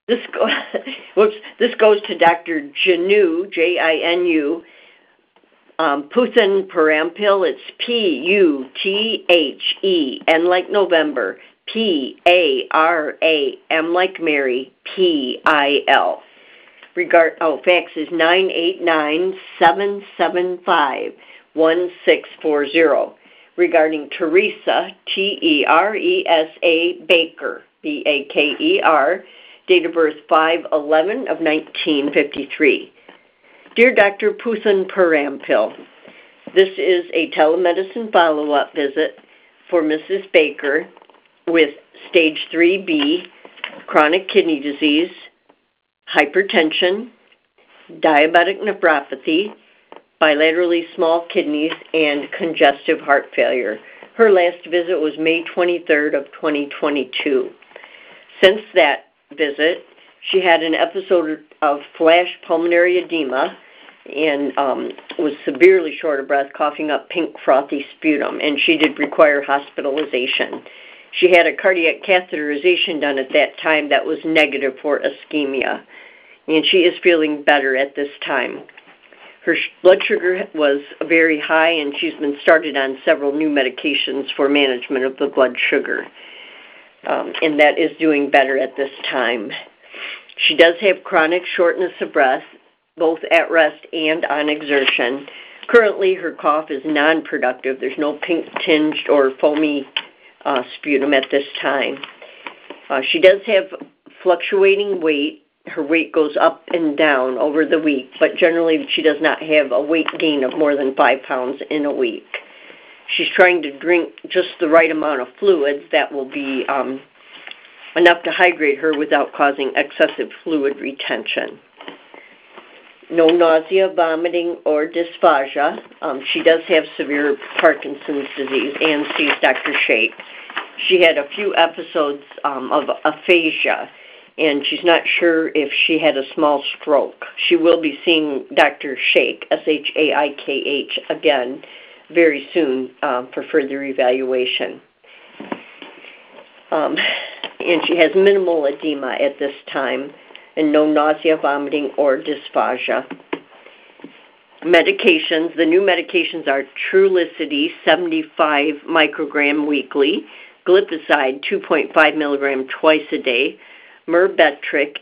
This go, this goes to Dr. Jinu, Jinu, Puthen Parampil. It's Puthen like November, Param like Mary, Pil. Fax is 989-775-1640. Regarding Teresa, Teresa Baker, Baker, date of birth 5/11 of 1953. Dear Dr. Puthen Parampil, this is a telemedicine follow-up visit for Mrs. Baker with stage 3B, chronic kidney disease, hypertension, diabetic nephropathy, bilaterally small kidneys, and congestive heart failure. Her last visit was May 23rd of 2022. Since that visit, she had an episode of flash pulmonary edema and was severely short of breath, coughing up pink frothy sputum, and she did require hospitalization. She had a cardiac catheterization done at that time that was negative for ischemia, and she is feeling better at this time. Her blood sugar was very high, and she's been started on several new medications for management of the blood sugar, and that is doing better at this time. She does have chronic shortness of breath, both at rest and on exertion. Currently, her cough is non-productive. There's no pink-tinged or foamy sputum at this time. She does have fluctuating weight. Her weight goes up and down over the week, but generally she does not have a weight gain of more than 5 pounds in a week. She's trying to drink just the right amount of fluids that will be enough to hydrate her without causing excessive fluid retention. No nausea, vomiting, or dysphagia. She does have severe Parkinson's disease and sees Dr. Shake. She had a few episodes of aphasia, and she's not sure if she had a small stroke. She will be seeing Dr. Shake, Shaikh, again very soon for further evaluation. And she has minimal edema at this time, and no nausea, vomiting, or dysphagia. Medications. The new medications are Trulicity, 75 microgram weekly, glipizide, 2.5 milligram twice a day, Myrbetriq,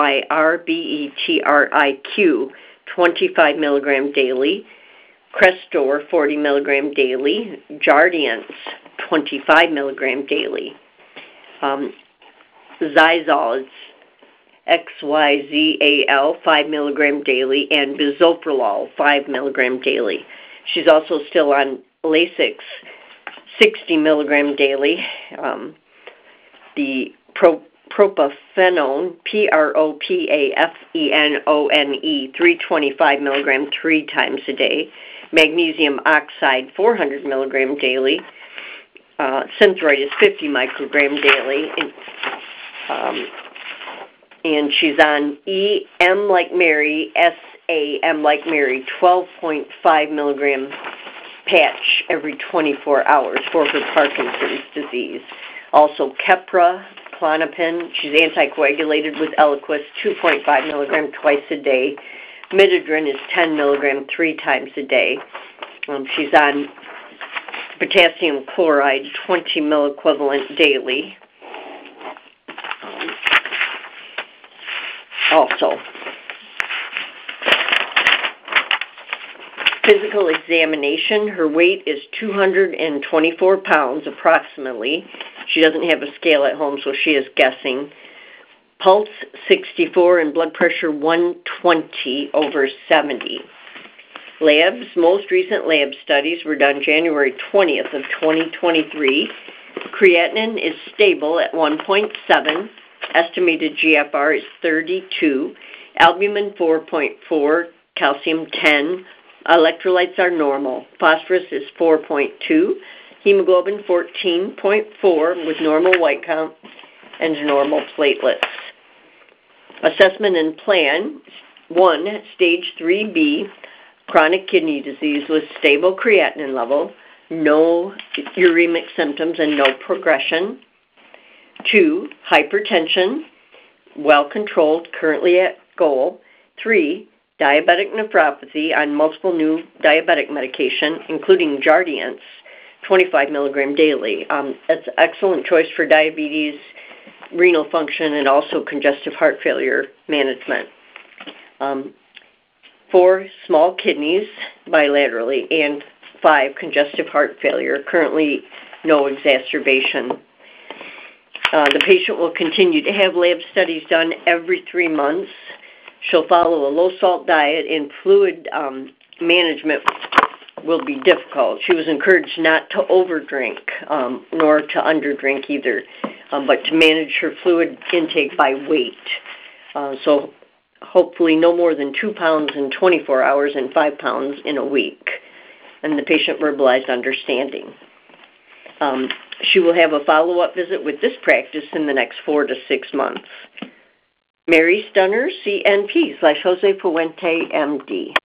Myrbetriq, 25 milligram daily, Crestor, 40 milligram daily, Jardiance, 25 milligram daily, Xyzal, XYZAL, 5 milligram daily, and bisoprolol, 5 milligram daily. She's also still on Lasix, 60 milligram daily. The propafenone, Propafenone, 325 milligram 3 times a day. Magnesium oxide, 400 milligram daily. Synthroid is 50 microgram daily. And she's on EM like Mary, SAM like Mary, 12.5 milligram patch every 24 hours for her Parkinson's disease. Also Keppra, Klonopin. She's anticoagulated with Eliquis, 2.5 milligram twice a day. Midodrine is 10 milligram 3 times a day. She's on potassium chloride, 20 milliequivalent daily. Also, physical examination. Her weight is 224 pounds approximately. She doesn't have a scale at home, so she is guessing. Pulse 64 and blood pressure 120/70. Labs. Most recent lab studies were done January 20th of 2023. Creatinine is stable at 1.7. Estimated GFR is 32. Albumin 4.4. Calcium 10. Electrolytes are normal. Phosphorus is 4.2. Hemoglobin 14.4 with normal white count and normal platelets. Assessment and plan. 1. Stage 3B, chronic kidney disease with stable creatinine level, no uremic symptoms and no progression. 2. Hypertension well controlled, currently at goal. 3, diabetic nephropathy on multiple new diabetic medication, including Jardiance, 25 milligram daily. That's an excellent choice for diabetes, renal function, and also congestive heart failure management. 4, small kidneys bilaterally, and 5, congestive heart failure, currently no exacerbation. The patient will continue to have lab studies done every 3 months. She'll follow a low-salt diet, and fluid management will be difficult. She was encouraged not to overdrink, nor to underdrink either, but to manage her fluid intake by weight. So hopefully no more than 2 pounds in 24 hours and 5 pounds in a week. And the patient verbalized understanding. She will have a follow-up visit with this practice in the next 4 to 6 months. Mary Stunner, CNP /Jose Puente, MD.